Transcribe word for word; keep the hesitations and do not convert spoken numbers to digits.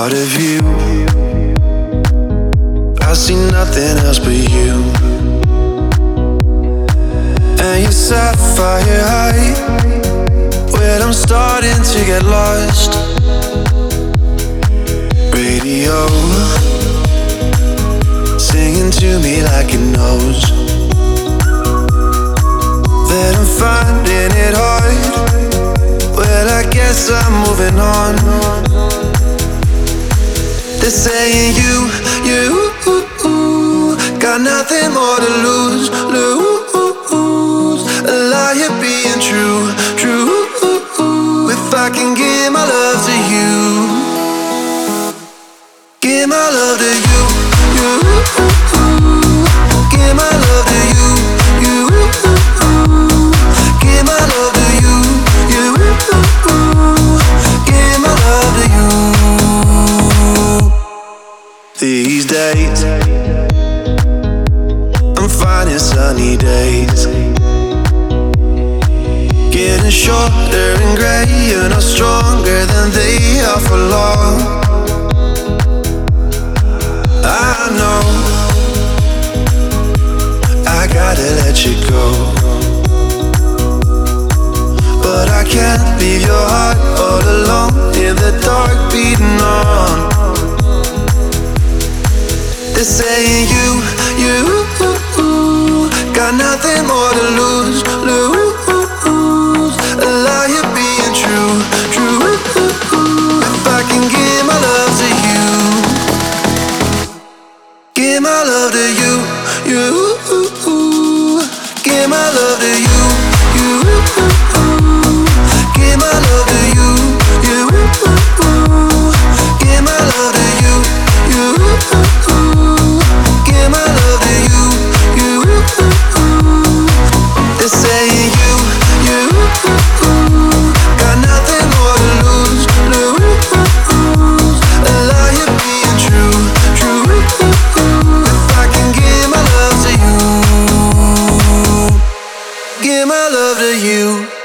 thought of you, I see nothing else but you. And your sapphire eye, well, I'm starting to get lost. Radio singing to me like it knows that I'm finding it hard. Well, I guess I'm moving on. They're saying you, you got nothing more to lose, lose. A liar being true, true. If I can give my love to you, give my love to you, you. Give my love to you, you. Give my love to you, you. Give my love to you. These days I'm finding sunny days, getting shorter and grayer, not stronger than they are for long. I know I gotta let you go, but I can't leave your heart all alone in the dark beating on. They're saying you, you got nothing more to lose, lose. A liar being true, true. If I can give my love to you, give my love to you, you. Give my love to you, you. Give my love to you, you. Give my love to you, you. Give my love to you, you. They're saying you, you got nothing more to lose, lose. A liar being true, true. If I can give my love to you, give my love to you.